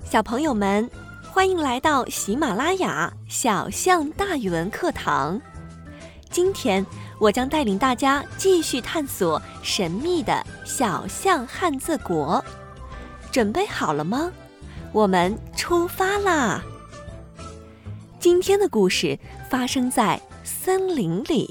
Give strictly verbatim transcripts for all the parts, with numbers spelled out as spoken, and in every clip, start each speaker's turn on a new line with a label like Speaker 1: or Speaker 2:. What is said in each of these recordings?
Speaker 1: 小朋友们，欢迎来到喜马拉雅小象大语文课堂。今天我将带领大家继续探索神秘的小象汉字国，准备好了吗？我们出发啦！今天的故事发生在森林里。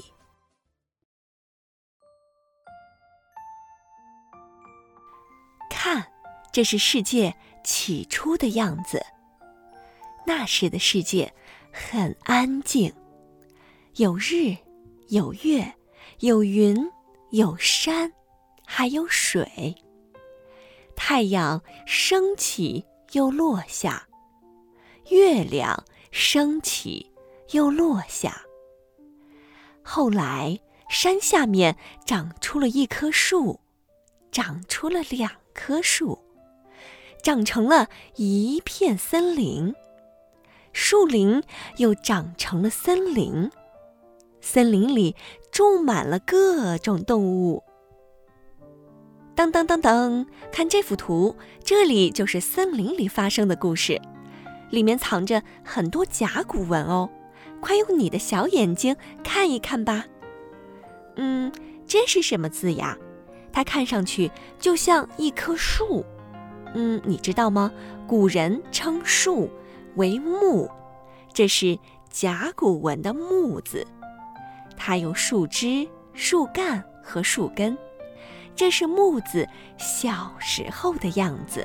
Speaker 1: 看，这是世界起初的样子。那时的世界很安静，有日，有月，有云，有山，还有水。太阳升起又落下，月亮升起又落下。后来，山下面长出了一棵树，长出了两棵树，长成了一片森林。树林又长成了森林，森林里种满了各种动物。当当当当，看这幅图，这里就是森林里发生的故事，里面藏着很多甲骨文哦，快用你的小眼睛看一看吧。嗯，这是什么字呀？它看上去就像一棵树。嗯，你知道吗？古人称树为木，这是甲骨文的木字，它有树枝、树干和树根，这是木字小时候的样子。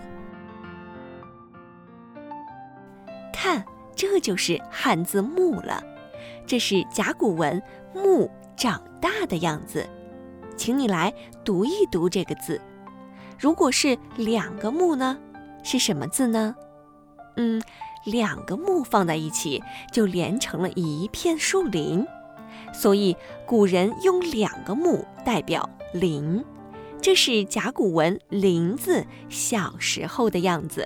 Speaker 1: 看，这就是汉字木了，这是甲骨文木长大的样子。请你来读一读这个字。如果是两个木呢，是什么字呢？嗯，两个木放在一起就连成了一片树林，所以古人用两个木代表林，这是甲骨文林字小时候的样子。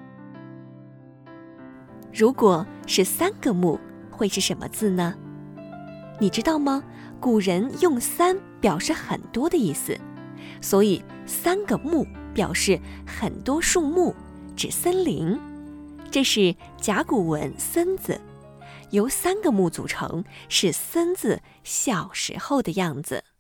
Speaker 1: 如果是三个木，会是什么字呢？你知道吗？古人用三表示很多的意思，所以三个木表示很多树木，指森林。这是甲骨文森字，由三个木组成，是森字小时候的样子。